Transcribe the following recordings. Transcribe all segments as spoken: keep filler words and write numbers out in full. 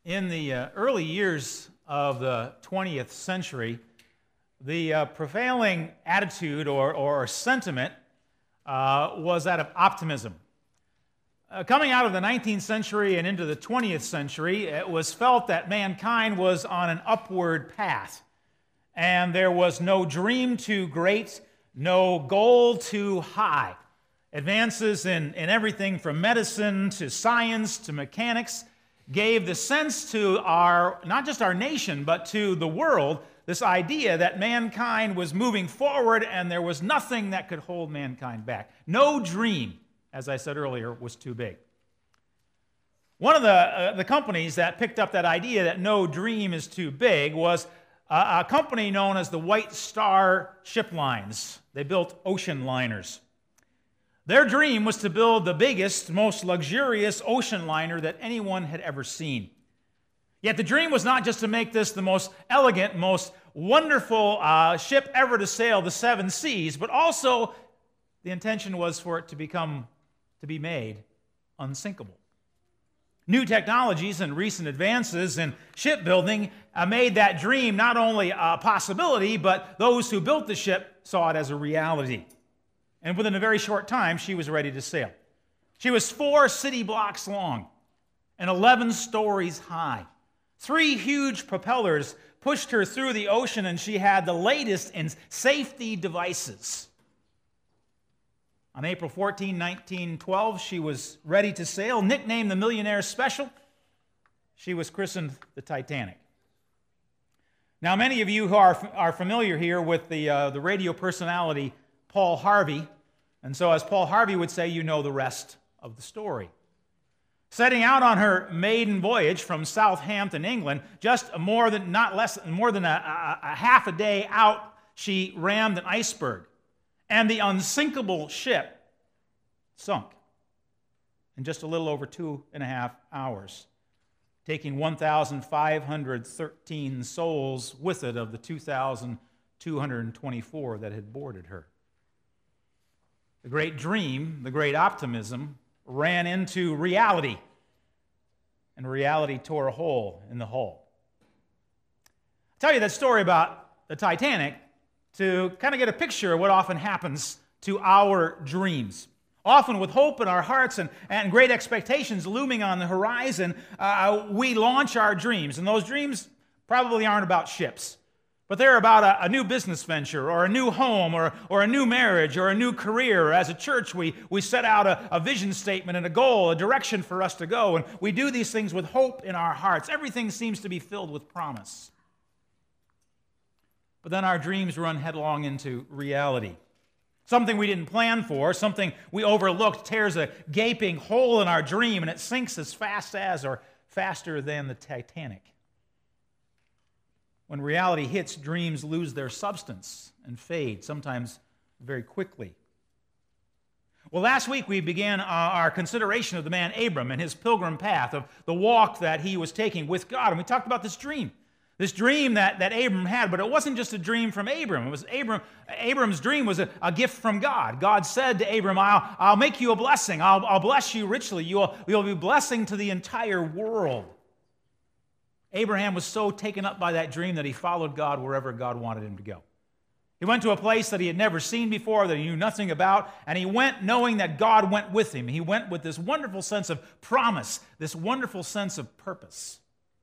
In the uh, early years of the twentieth century, the uh, prevailing attitude or, or sentiment uh, was that of optimism. Uh, coming out of the nineteenth century and into the twentieth century, it was felt that mankind was on an upward path, and there was no dream too great, no goal too high. Advances in, in everything from medicine to science to mechanics gave the sense to our, not just our nation, but to the world, this idea that mankind was moving forward and there was nothing that could hold mankind back. No dream, as I said earlier, was too big. One of the, uh, the companies that picked up that idea that no dream is too big was a, a company known as the White Star Ship Lines. They built ocean liners. Their dream was to build the biggest, most luxurious ocean liner that anyone had ever seen. Yet the dream was not just to make this the most elegant, most wonderful uh, ship ever to sail the seven seas, but also the intention was for it to become, to be made unsinkable. New technologies and recent advances in shipbuilding uh, made that dream not only a possibility, but those who built the ship saw it as a reality. And within a very short time, she was ready to sail. She was four city blocks long and eleven stories high. Three huge propellers pushed her through the ocean, and she had the latest in safety devices. On April fourteenth, nineteen twelve, she was ready to sail. Nicknamed the Millionaire Special, she was christened the Titanic. Now, many of you who are, are familiar here with the, uh, the radio personality Paul Harvey, and so as Paul Harvey would say, you know the rest of the story. Setting out on her maiden voyage from Southampton, England, just more than, not less than, more than a, a, a half a day out, she rammed an iceberg, and the unsinkable ship sunk in just a little over two and a half hours, taking one thousand five hundred thirteen souls with it of the two thousand two hundred twenty-four that had boarded her. The great dream, the great optimism, ran into reality, and reality tore a hole in the hull. I'll tell you that story about the Titanic to kind of get a picture of what often happens to our dreams. Often with hope in our hearts and, and great expectations looming on the horizon, uh, we launch our dreams, and those dreams probably aren't about ships. But they're about a, a new business venture or a new home or, or a new marriage or a new career. As a church, we, we set out a, a vision statement and a goal, a direction for us to go, and we do these things with hope in our hearts. Everything seems to be filled with promise. But then our dreams run headlong into reality. Something we didn't plan for, something we overlooked, tears a gaping hole in our dream, and it sinks as fast as or faster than the Titanic. When reality hits, dreams lose their substance and fade, sometimes very quickly. Well, last week we began our consideration of the man Abram and his pilgrim path, of the walk that he was taking with God. And we talked about this dream, this dream that, that Abram had, but it wasn't just a dream from Abram. It was Abram, Abram's dream was a, a gift from God. God said to Abram, I'll, I'll make you a blessing. I'll, I'll bless you richly. You'll, you'll be a blessing to the entire world. Abraham was so taken up by that dream that he followed God wherever God wanted him to go. He went to a place that he had never seen before, that he knew nothing about, and he went knowing that God went with him. He went with this wonderful sense of promise, this wonderful sense of purpose.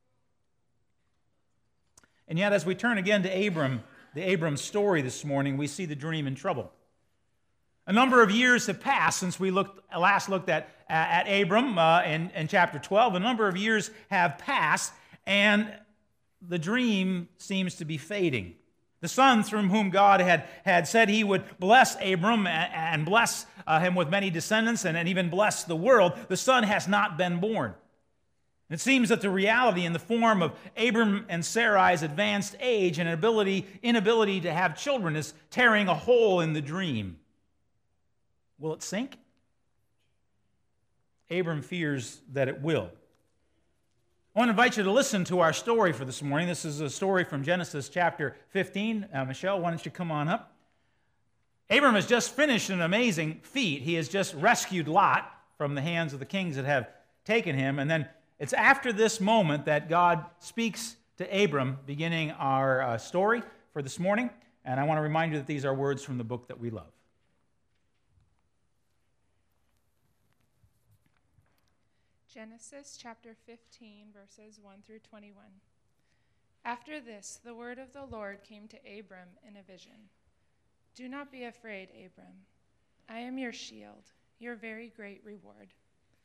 And yet, as we turn again to Abram, the Abram story this morning, we see the dream in trouble. A number of years have passed since we looked, last looked at, at Abram uh, in, in chapter twelve. A number of years have passed, and the dream seems to be fading. The son through whom God had, had said he would bless Abram and, and bless uh, him with many descendants and, and even bless the world, the son has not been born. It seems that the reality in the form of Abram and Sarai's advanced age and ability, inability to have children is tearing a hole in the dream. Will it sink? Abram fears that it will. I want to invite you to listen to our story for this morning. This is a story from Genesis chapter fifteen. Uh, Michelle, why don't you come on up? Abram has just finished an amazing feat. He has just rescued Lot from the hands of the kings that have taken him, and then It's after this moment that God speaks to Abram, beginning our uh, story for this morning. And I want to remind you that these are words from the book that we love. Genesis chapter fifteen, verses one through twenty-one. After this, the word of the Lord came to Abram in a vision. Do not be afraid, Abram. I am your shield, your very great reward.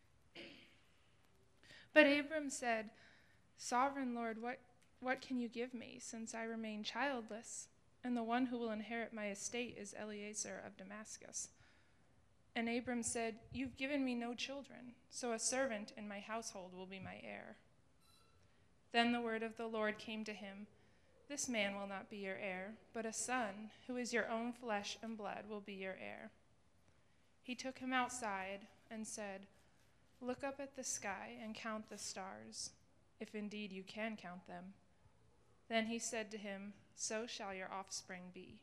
But Abram said, Sovereign Lord, what, what can you give me, since I remain childless, and the one who will inherit my estate is Eliezer of Damascus? And Abram said, You've given me no children, so a servant in my household will be my heir. Then the word of the Lord came to him, This man will not be your heir, but a son, who is your own flesh and blood, will be your heir. He took him outside and said, Look up at the sky and count the stars, if indeed you can count them. Then he said to him, So shall your offspring be.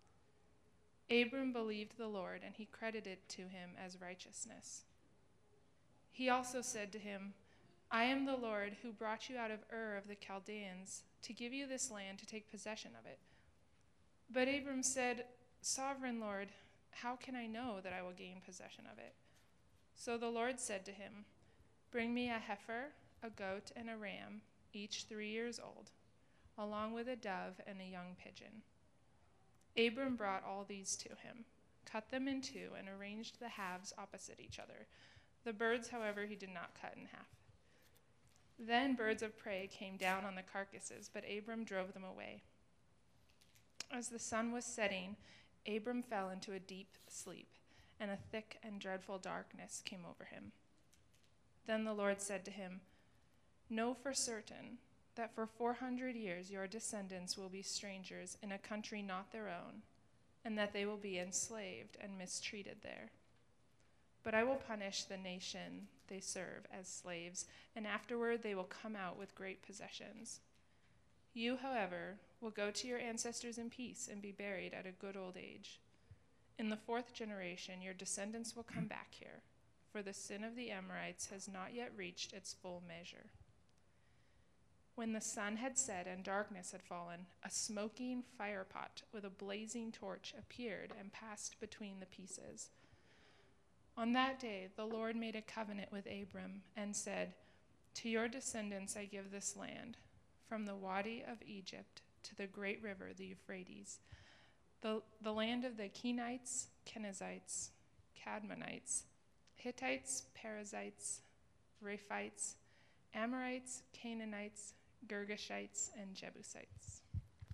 Abram believed the Lord, and he credited to him as righteousness. He also said to him, I am the Lord who brought you out of Ur of the Chaldeans to give you this land to take possession of it. But Abram said, Sovereign Lord, how can I know that I will gain possession of it? So the Lord said to him, Bring me a heifer, a goat, and a ram, each three years old, along with a dove and a young pigeon. Abram brought all these to him, cut them in two, and arranged the halves opposite each other. The birds, however, he did not cut in half. Then birds of prey came down on the carcasses, but Abram drove them away. As the sun was setting, Abram fell into a deep sleep, and a thick and dreadful darkness came over him. Then the Lord said to him, Know for certain that for four hundred years your descendants will be strangers in a country not their own, and that they will be enslaved and mistreated there. But I will punish the nation they serve as slaves, and afterward they will come out with great possessions. You, however, will go to your ancestors in peace and be buried at a good old age. In the fourth generation your descendants will come back here, for the sin of the Amorites has not yet reached its full measure. When the sun had set and darkness had fallen, a smoking firepot with a blazing torch appeared and passed between the pieces. On that day the Lord made a covenant with Abram and said, To your descendants I give this land, from the Wadi of Egypt to the great river, the Euphrates, the, the land of the Kenites, Kenizzites, Cadmonites, Hittites, Perizzites, Rephites, Amorites, Canaanites, Girgashites, and Jebusites.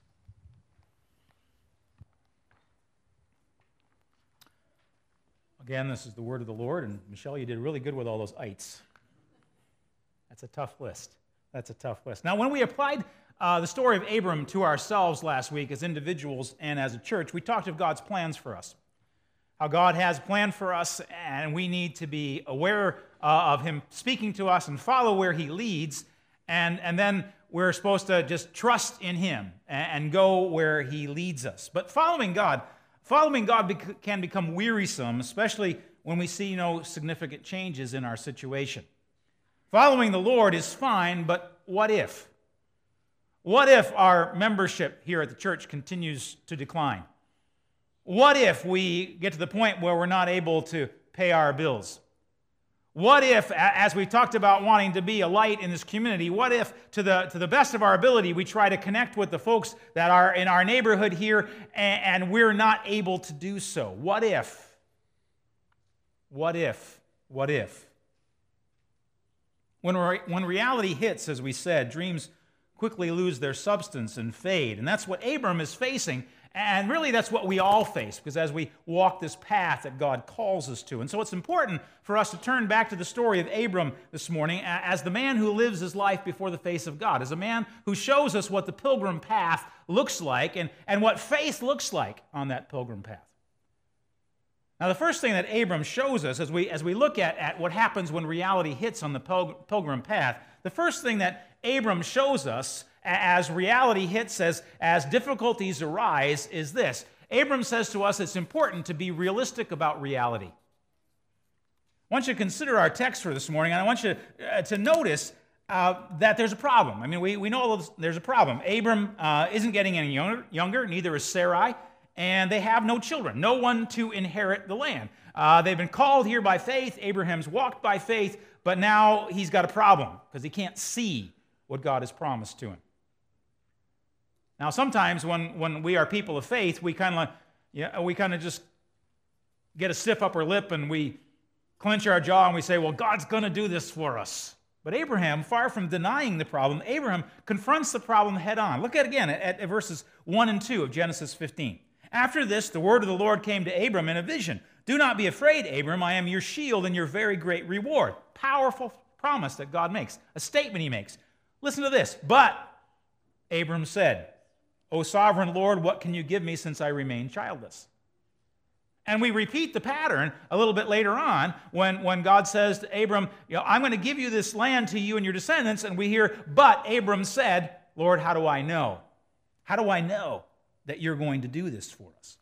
Again, this is the word of the Lord, and Michelle, you did really good with all those ites. That's a tough list. That's a tough list. Now, when we applied uh, the story of Abram to ourselves last week as individuals and as a church, we talked of God's plans for us. How God has a plan for us, and we need to be aware uh, of Him speaking to us and follow where He leads, and, and then we're supposed to just trust in Him and, and go where He leads us. But following God, following God bec- can become wearisome, especially when we see no significant changes in our situation. Following the Lord is fine, but what if? What if our membership here at the church continues to decline? What if we get to the point where we're not able to pay our bills? What if, as we talked about wanting to be a light in this community, what if, to the, to the best of our ability, we try to connect with the folks that are in our neighborhood here, and, and we're not able to do so? What if? What if? What if? When, re- when reality hits, as we said, dreams quickly lose their substance and fade. And that's what Abram is facing. And really, that's what we all face, because as we walk this path that God calls us to. And so it's important for us to turn back to the story of Abram this morning as the man who lives his life before the face of God, as a man who shows us what the pilgrim path looks like and, and what faith looks like on that pilgrim path. Now, the first thing that Abram shows us as we, as we look at, at what happens when reality hits on the pilgrim path, the first thing that Abram shows us as reality hits, as, as difficulties arise, is this. Abram says to us it's important to be realistic about reality. I want you to consider our text for this morning, and I want you uh, to notice uh, that there's a problem. I mean, we, we know there's a problem. Abram uh, isn't getting any younger, younger, neither is Sarai, and they have no children, no one to inherit the land. Uh, they've been called here by faith. Abraham's walked by faith, but now he's got a problem because he can't see what God has promised to him. Now, sometimes when, when we are people of faith, we kind of yeah, we kind of just get a stiff upper lip and we clench our jaw and we say, well, God's going to do this for us. But Abraham, far from denying the problem, Abraham confronts the problem head on. Look at again at, at verses one and two of Genesis fifteen. After this, the word of the Lord came to Abram in a vision. Do not be afraid, Abram. I am your shield and your very great reward. Powerful promise that God makes, a statement he makes. Listen to this. But Abram said, O sovereign Lord, what can you give me since I remain childless? And we repeat the pattern a little bit later on when, when God says to Abram, you know, I'm going to give you this land to you and your descendants. And we hear, but Abram said, Lord, how do I know? How do I know that you're going to do this for us?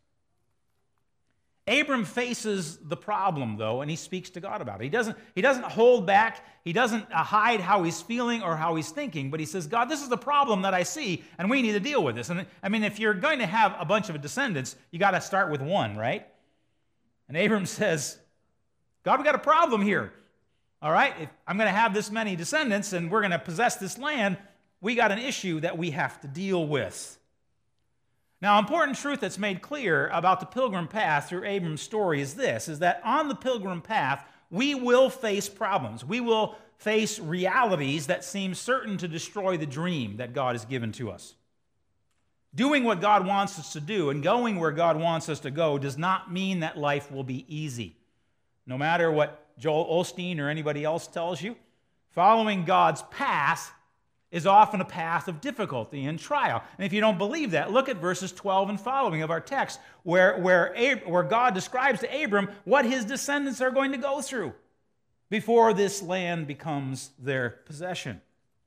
Abram faces the problem, though, and he speaks to God about it. He doesn't, he doesn't hold back. He doesn't uh, hide how he's feeling or how he's thinking, but he says, God, this is the problem that I see, and we need to deal with this. And I mean, if you're going to have a bunch of descendants, you got to start with one, right? And Abram says, God, we got a problem here. All right, if I'm going to have this many descendants and we're going to possess this land, we got an issue that we have to deal with. Now, important truth that's made clear about the pilgrim path through Abram's story is this, is that on the pilgrim path, we will face problems. We will face realities that seem certain to destroy the dream that God has given to us. Doing what God wants us to do and going where God wants us to go does not mean that life will be easy. No matter what Joel Osteen or anybody else tells you, following God's path is often a path of difficulty and trial. And if you don't believe that, look at verses twelve and following of our text, where, where, Ab- where God describes to Abram what his descendants are going to go through before this land becomes their possession.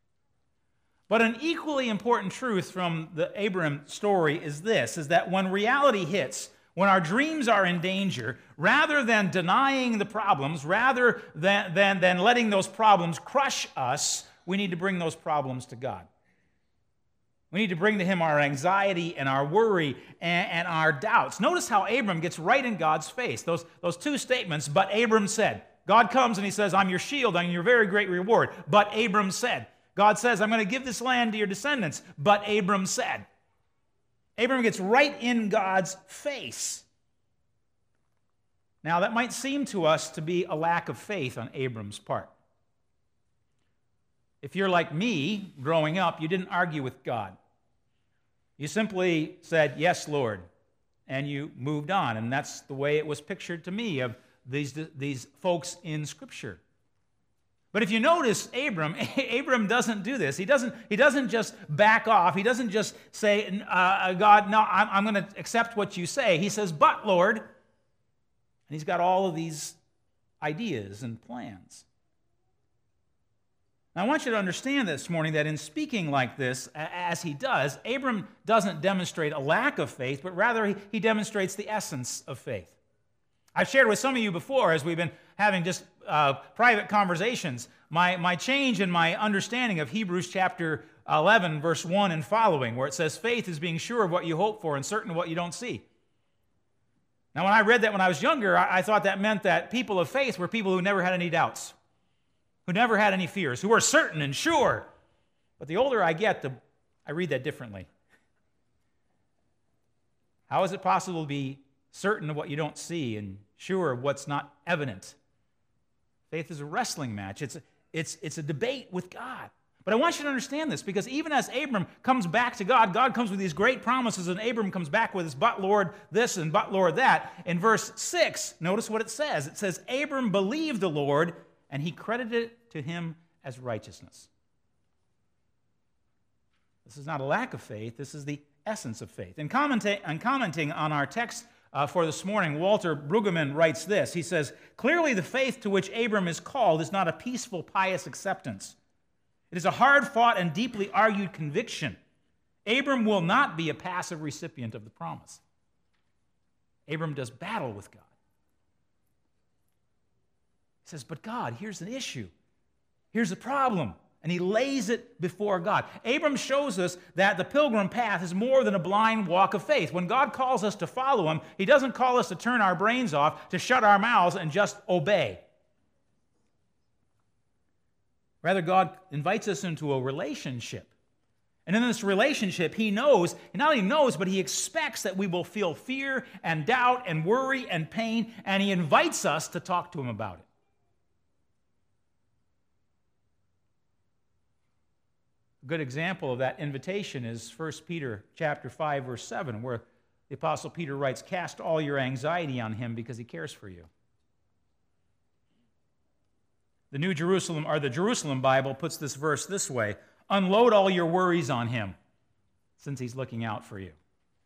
But an equally important truth from the Abram story is this, is that when reality hits, when our dreams are in danger, rather than denying the problems, rather than, than, than letting those problems crush us, we need to bring those problems to God. We need to bring to him our anxiety and our worry and, and our doubts. Notice how Abram gets right in God's face. Those, those two statements, but Abram said. God comes and he says, I'm your shield, I'm your very great reward. But Abram said. God says, I'm going to give this land to your descendants. But Abram said. Abram gets right in God's face. Now, that might seem to us to be a lack of faith on Abram's part. If you're like me, growing up, you didn't argue with God. You simply said, yes, Lord, and you moved on. And that's the way it was pictured to me of these, these folks in Scripture. But if you notice, Abram, Abram doesn't do this. He doesn't, he doesn't just back off. He doesn't just say, uh, God, no, I'm, I'm going to accept what you say. He says, but, Lord. And he's got all of these ideas and plans. Now, I want you to understand this morning that in speaking like this, as he does, Abram doesn't demonstrate a lack of faith, but rather he, he demonstrates the essence of faith. I've shared with some of you before, as we've been having just uh, private conversations, my, my change in my understanding of Hebrews chapter eleven, verse one and following, where it says, faith is being sure of what you hope for and certain of what you don't see. Now, when I read that when I was younger, I, I thought that meant that people of faith were people who never had any doubts, who never had any fears, who were certain and sure. But the older I get, the, I read that differently. How is it possible to be certain of what you don't see and sure of what's not evident? Faith is a wrestling match. It's a, it's, it's a debate with God. But I want you to understand this, because even as Abram comes back to God, God comes with these great promises, and Abram comes back with his but Lord this and but Lord that. In verse six, notice what it says. It says, Abram believed the Lord, and he credited it to him as righteousness. This is not a lack of faith. This is the essence of faith. In commenta- in commenting on our text uh, for this morning, Walter Brueggemann writes this. He says, clearly the faith to which Abram is called is not a peaceful, pious acceptance. It is a hard-fought and deeply argued conviction. Abram will not be a passive recipient of the promise. Abram does battle with God. He says, but God, here's an issue. Here's the problem. and he lays it before God. Abram shows us that the pilgrim path is more than a blind walk of faith. When God calls us to follow him, he doesn't call us to turn our brains off, to shut our mouths and just obey. Rather, God invites us into a relationship. And in this relationship, he knows, he not only knows, but he expects that we will feel fear and doubt and worry and pain, and he invites us to talk to him about it. A good example of that invitation is First Peter chapter five, verse seven, where the Apostle Peter writes, "Cast all your anxiety on him because he cares for you." The New Jerusalem, or the Jerusalem Bible, puts this verse this way: "Unload all your worries on him, since he's looking out for you."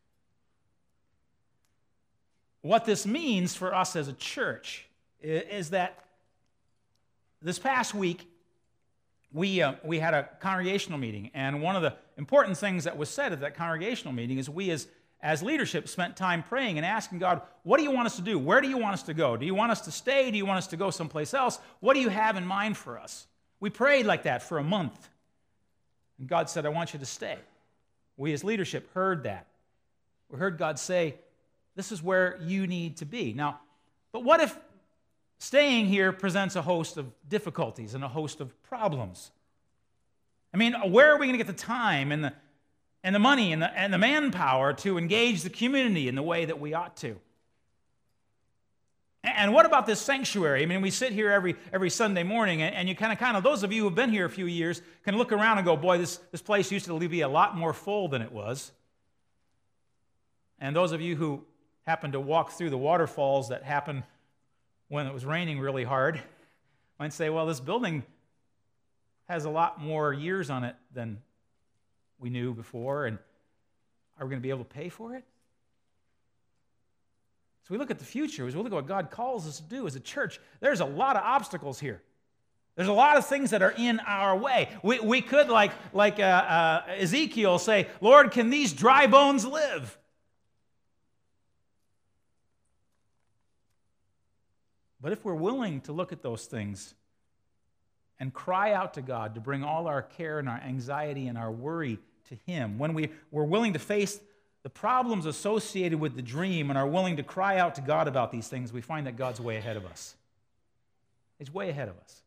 What this means for us as a church is that this past week, we, uh, we had a congregational meeting, and one of the important things that was said at that congregational meeting is we as, as leadership spent time praying and asking God, what do you want us to do? Where do you want us to go? Do you want us to stay? Do you want us to go someplace else? What do you have in mind for us? We prayed like that for a month. And God said, I want you to stay. We as leadership heard that. We heard God say, this is where you need to be. Now, but what if staying here presents a host of difficulties and a host of problems? I mean, where are we going to get the time and the, and the money and the, and the manpower to engage the community in the way that we ought to? And what about this sanctuary? I mean, we sit here every every Sunday morning, and, and you kind of, kind of, those of you who have been here a few years can look around and go, boy, this, this place used to be a lot more full than it was. And those of you who happen to walk through the waterfalls that happened when it was raining really hard might say, well, this building has a lot more years on it than we knew before, and are we going to be able to pay for it? So we look at the future, as we look at what God calls us to do as a church, there's a lot of obstacles here. There's a lot of things that are in our way. We, we could, like, like uh, uh, Ezekiel, say, Lord, can these dry bones live? But if we're willing to look at those things and cry out to God to bring all our care and our anxiety and our worry to him, when we, we're willing to face the problems associated with the dream and are willing to cry out to God about these things, we find that God's way ahead of us. He's way ahead of us.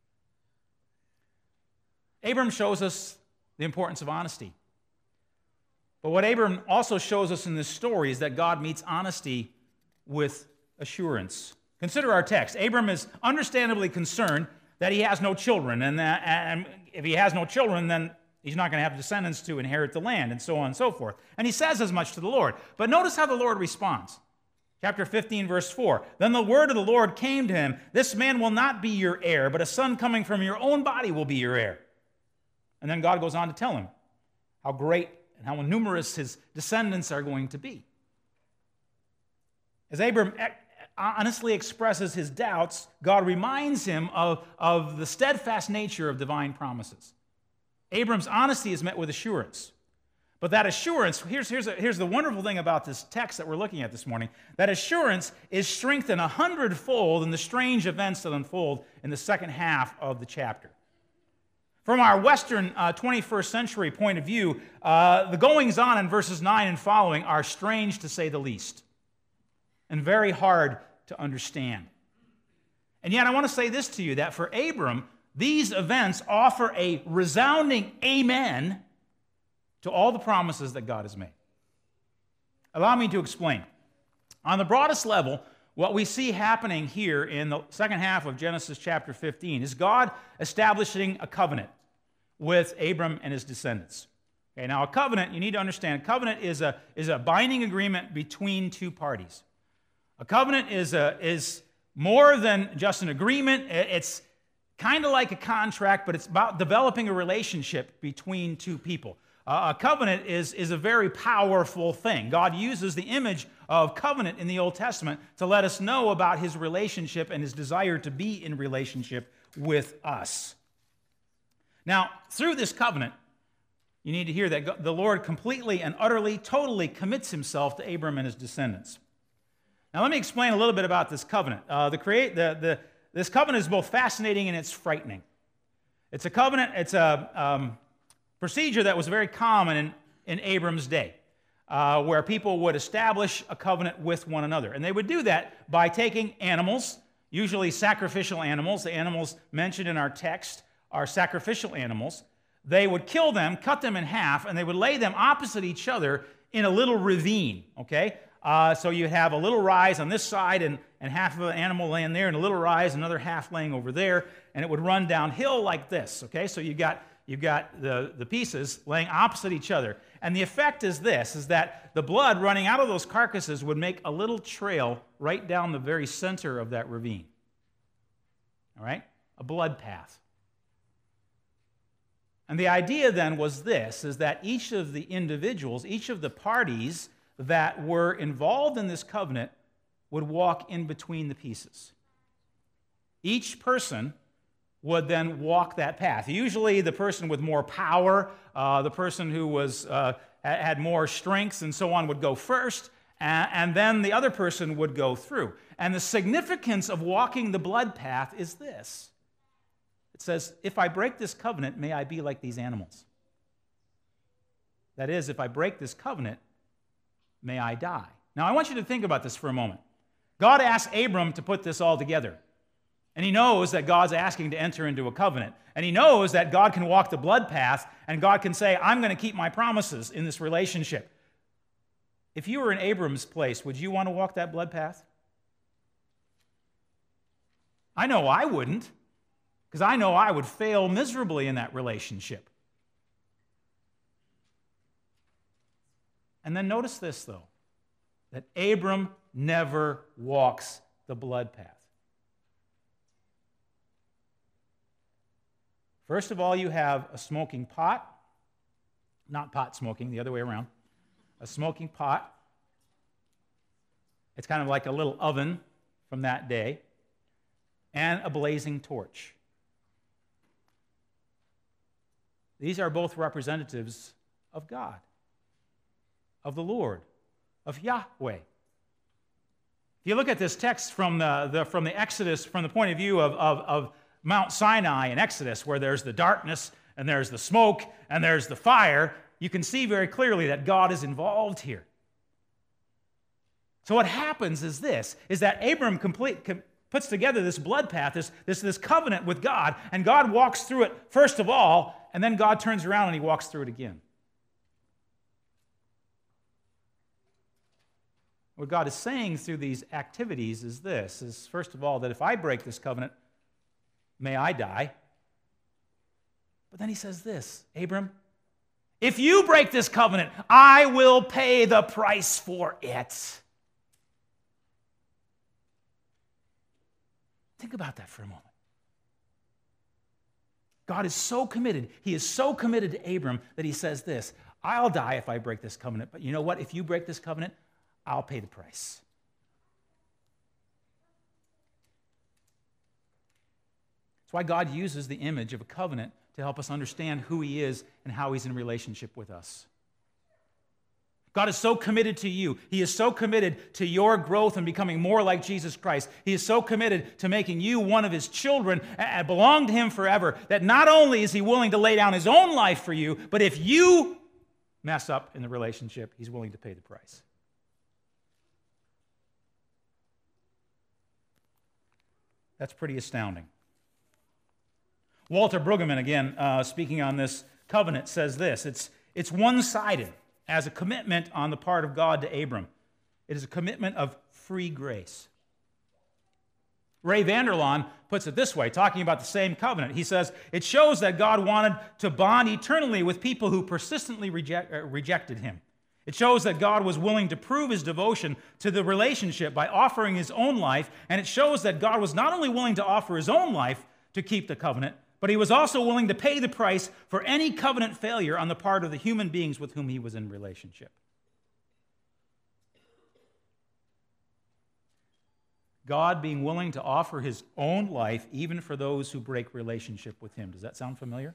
Abram shows us the importance of honesty. But what Abram also shows us in this story is that God meets honesty with assurance. Consider our text. Abram is understandably concerned that he has no children, and, that, and if he has no children, then he's not going to have descendants to inherit the land, and so on and so forth. And he says as much to the Lord. But notice how the Lord responds. Chapter fifteen, verse four. Then the word of the Lord came to him, this man will not be your heir, but a son coming from your own body will be your heir. And then God goes on to tell him how great and how numerous his descendants are going to be. As Abram honestly expresses his doubts, God reminds him of, of the steadfast nature of divine promises. Abram's honesty is met with assurance. But that assurance, here's, here's, a, here's the wonderful thing about this text that we're looking at this morning. That assurance is strengthened a hundredfold in the strange events that unfold in the second half of the chapter. From our Western uh, twenty-first century point of view, uh, the goings-on in verses nine and following are strange to say the least, and very hard to understand. And yet I want to say this to you, that for Abram, these events offer a resounding amen to all the promises that God has made. Allow me to explain. On the broadest level, what we see happening here in the second half of Genesis chapter fifteen is God establishing a covenant with Abram and his descendants. Okay, now a covenant, you need to understand, a covenant is a, is a binding agreement between two parties. A covenant is, a, is more than just an agreement. It's kind of like a contract, but it's about developing a relationship between two people. Uh, a covenant is, is a very powerful thing. God uses the image of covenant in the Old Testament to let us know about his relationship and his desire to be in relationship with us. Now, through this covenant, you need to hear that the Lord completely and utterly, totally commits himself to Abram and his descendants. Now, let me explain a little bit about this covenant. Uh, the create, the, the, this covenant is both fascinating and it's frightening. It's a covenant, it's a um, procedure that was very common in, in Abram's day, uh, where people would establish a covenant with one another. And they would do that by taking animals, usually sacrificial animals. The animals mentioned in our text are sacrificial animals. They would kill them, cut them in half, and they would lay them opposite each other in a little ravine, okay? Uh, so you have a little rise on this side and, and half of an animal laying there, and a little rise, another half laying over there, and it would run downhill like this, okay? So you got, you've got the, the pieces laying opposite each other. And the effect is this, is that the blood running out of those carcasses would make a little trail right down the very center of that ravine, all right? A blood path. And the idea then was this, is that each of the individuals, each of the parties that were involved in this covenant would walk in between the pieces. Each person would then walk that path. Usually the person with more power, uh, the person who was, uh, had more strength and so on would go first, and, and then the other person would go through. And the significance of walking the blood path is this. It says, if I break this covenant, may I be like these animals. That is, if I break this covenant, may I die. Now, I want you to think about this for a moment. God asked Abram to put this all together. And he knows that God's asking to enter into a covenant. And he knows that God can walk the blood path, and God can say, I'm going to keep my promises in this relationship. If you were in Abram's place, would you want to walk that blood path? I know I wouldn't, because I know I would fail miserably in that relationship. And then notice this, though, that Abram never walks the blood path. First of all, you have a smoking pot, not pot smoking, the other way around, a smoking pot. It's kind of like a little oven from that day, and a blazing torch. These are both representatives of God, of the Lord, of Yahweh. If you look at this text from the, the, from the Exodus, from the point of view of, of, of Mount Sinai in Exodus, where there's the darkness, and there's the smoke, and there's the fire, you can see very clearly that God is involved here. So what happens is this, is that Abram complete, com, puts together this blood path, this, this, this covenant with God, and God walks through it first of all, and then God turns around and he walks through it again. What God is saying through these activities is this, is first of all, that if I break this covenant, may I die. But then he says this, Abram, if you break this covenant, I will pay the price for it. Think about that for a moment. God is so committed, he is so committed to Abram that he says this, I'll die if I break this covenant, but you know what? If you break this covenant, I'll pay the price. That's why God uses the image of a covenant to help us understand who he is and how he's in relationship with us. God is so committed to you. He is so committed to your growth and becoming more like Jesus Christ. He is so committed to making you one of his children and belong to him forever that not only is he willing to lay down his own life for you, but if you mess up in the relationship, he's willing to pay the price. That's pretty astounding. Walter Brueggemann, again, uh, speaking on this covenant, says this, it's, it's one-sided as a commitment on the part of God to Abram. It is a commitment of free grace. Ray Vander Laan puts it this way, talking about the same covenant. He says, it shows that God wanted to bond eternally with people who persistently reject, uh, rejected him. It shows that God was willing to prove his devotion to the relationship by offering his own life, and it shows that God was not only willing to offer his own life to keep the covenant, but he was also willing to pay the price for any covenant failure on the part of the human beings with whom he was in relationship. God being willing to offer his own life even for those who break relationship with him. Does that sound familiar?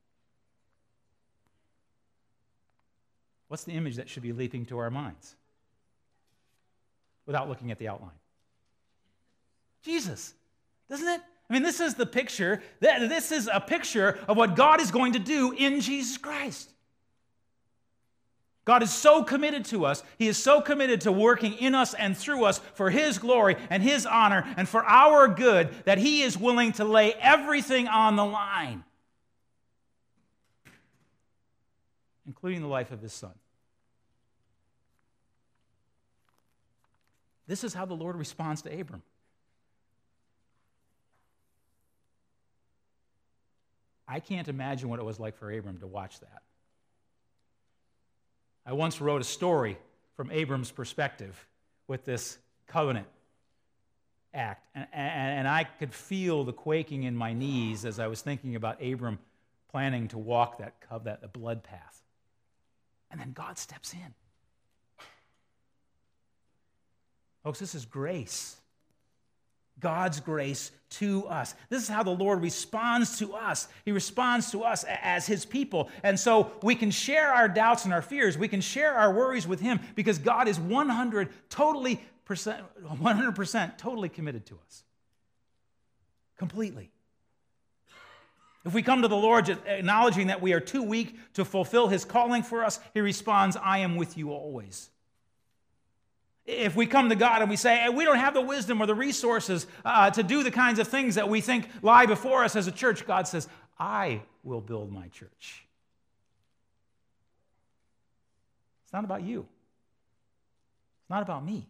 What's the image that should be leaping to our minds without looking at the outline? Jesus, doesn't it? I I mean, this is the picture, this is a picture of what God is going to do in Jesus Christ. God is so committed to us. He is so committed to working in us and through us for His glory and His honor and for our good that He is willing to lay everything on the line, including the life of His Son. This is how the Lord responds to Abram. I can't imagine what it was like for Abram to watch that. I once wrote a story from Abram's perspective with this covenant act, and, and, and I could feel the quaking in my knees as I was thinking about Abram planning to walk that, that the blood path. And then God steps in. Folks, this is grace. God's grace to us. This is how the Lord responds to us. He responds to us as His people. And so we can share our doubts and our fears. We can share our worries with Him because God is one hundred totally percent, one hundred percent totally committed to us. Completely. If we come to the Lord acknowledging that we are too weak to fulfill His calling for us, He responds, I am with you always. If we come to God and we say, hey, we don't have the wisdom or the resources uh, to do the kinds of things that we think lie before us as a church, God says, I will build my church. It's not about you. It's not about me.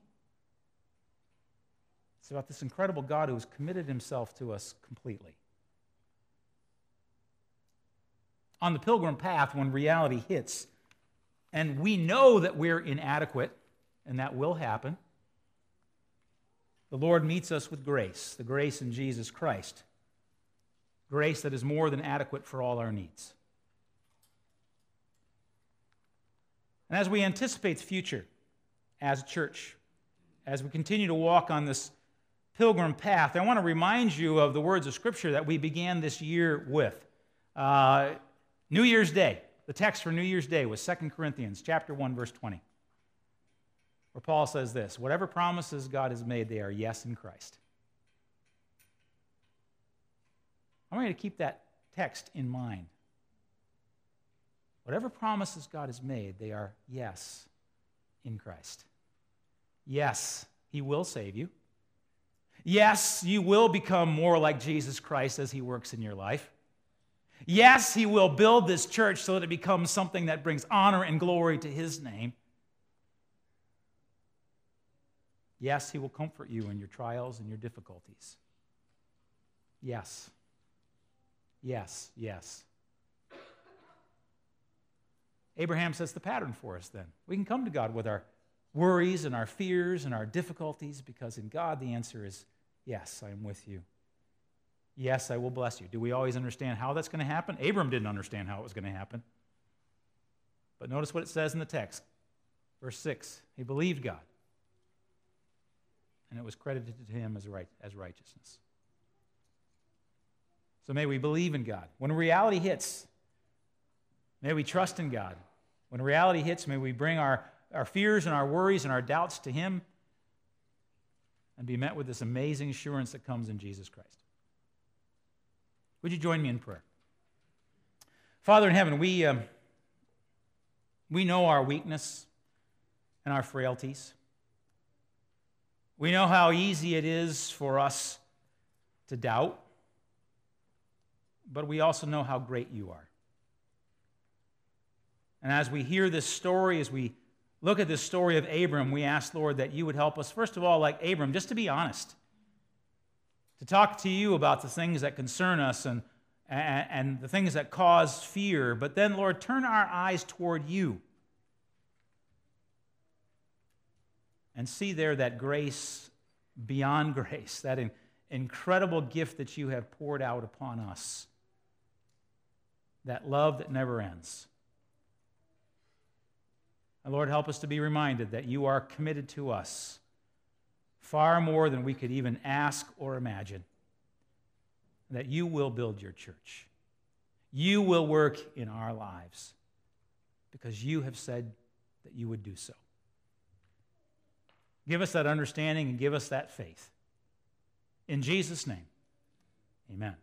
It's about this incredible God who has committed Himself to us completely. On the pilgrim path, when reality hits, and we know that we're inadequate, and that will happen, the Lord meets us with grace, the grace in Jesus Christ, grace that is more than adequate for all our needs. And as we anticipate the future as a church, as we continue to walk on this pilgrim path, I want to remind you of the words of Scripture that we began this year with. Uh, New Year's Day, the text for New Year's Day was Second Corinthians chapter one, verse twenty. Where Paul says this, whatever promises God has made, they are yes in Christ. I want you to keep that text in mind. Whatever promises God has made, they are yes in Christ. Yes, He will save you. Yes, you will become more like Jesus Christ as He works in your life. Yes, He will build this church so that it becomes something that brings honor and glory to His name. Yes, He will comfort you in your trials and your difficulties. Yes. Yes, yes. Abraham sets the pattern for us then. We can come to God with our worries and our fears and our difficulties because in God the answer is, yes, I am with you. Yes, I will bless you. Do we always understand how that's going to happen? Abram didn't understand how it was going to happen. But notice what it says in the text. Verse six, he believed God, and it was credited to him as right, as righteousness. So may we believe in God. When reality hits, may we trust in God. When reality hits, may we bring our, our fears and our worries and our doubts to Him and be met with this amazing assurance that comes in Jesus Christ. Would you join me in prayer? Father in heaven, we, um, we know our weakness and our frailties. We know how easy it is for us to doubt, but we also know how great you are. And as we hear this story, as we look at this story of Abram, we ask, Lord, that you would help us, first of all, like Abram, just to be honest, to talk to you about the things that concern us and, and, and the things that cause fear. But then, Lord, turn our eyes toward you and see there that grace beyond grace, that in, incredible gift that you have poured out upon us, that love that never ends. And Lord, help us to be reminded that you are committed to us far more than we could even ask or imagine, that you will build your church. You will work in our lives because you have said that you would do so. Give us that understanding and give us that faith. In Jesus' name, Amen.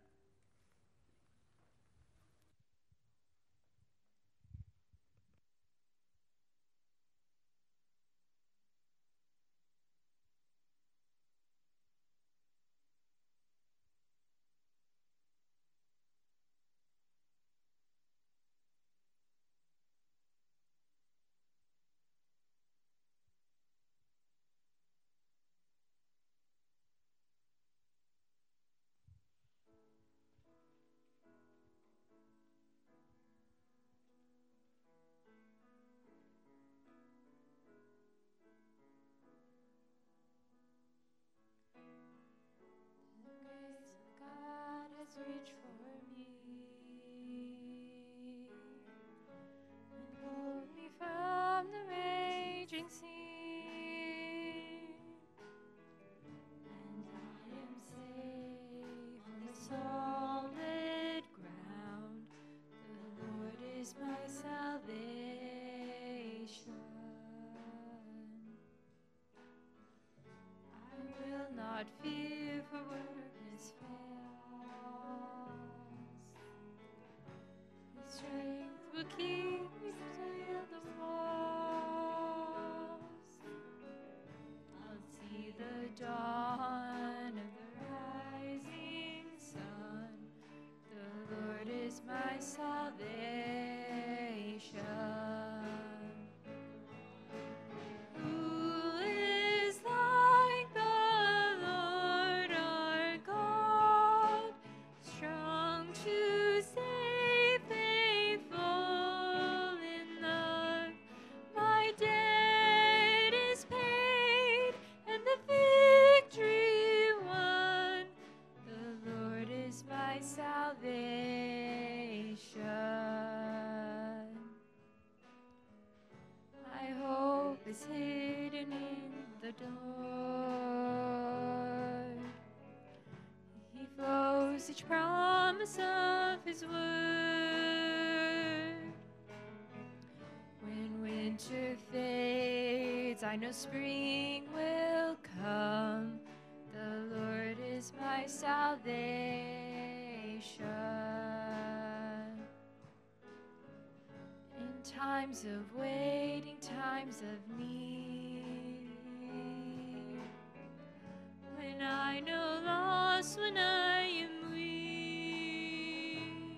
The grace of God has reached for me and pulled me from the raging sea, and I am safe on the solid ground. The Lord is my salvation. I will not fear for darkness fails. His strength will keep me till the walls. I'll see the dawn of the rising sun. The Lord is my salvation. Who is like the Lord our God, strong to save, faithful in love? My debt is paid and the victory won. The Lord is my salvation. My hope is hidden in the Lord. He flows each promise of His word. When winter fades, I know spring will come. The Lord is my salvation. In times of waiting, times of need, when I know loss, when I am weak,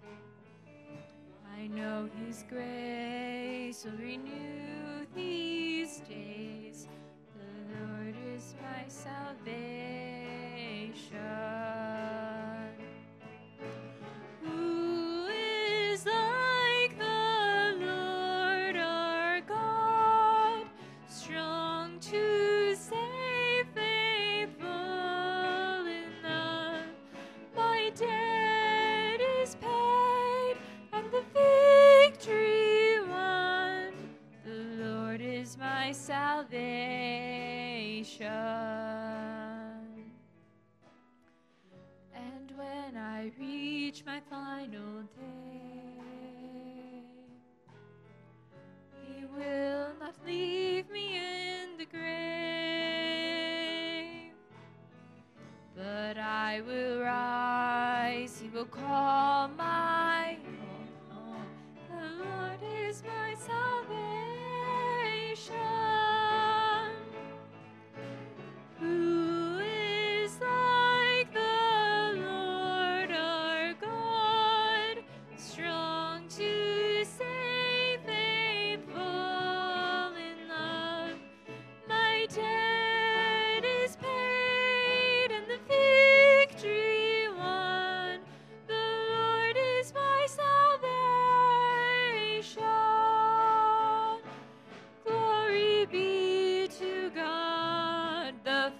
I know His grace will renew these days. The Lord is my salvation. Who is like the Lord our God, strong to save, faithful in love? My debt is paid and the victory won. The Lord is my salvation. And when I reach my final day, He will not leave me in the grave, but I will rise. He will call my own. The Lord is my salvation. Who is like the Lord our God, strong to save, faithful in love? My debt is paid and the victory won. The Lord is my salvation. Glory be to God the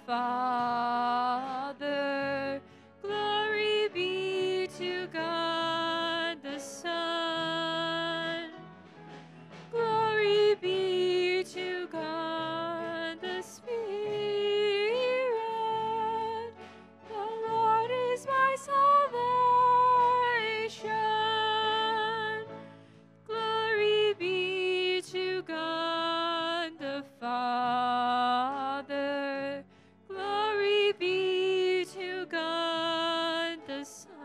Father. Glory be to God the Son. Glory be to God the Spirit. The Lord is my salvation. Glory be to God the Father. Glory be to God the the sun.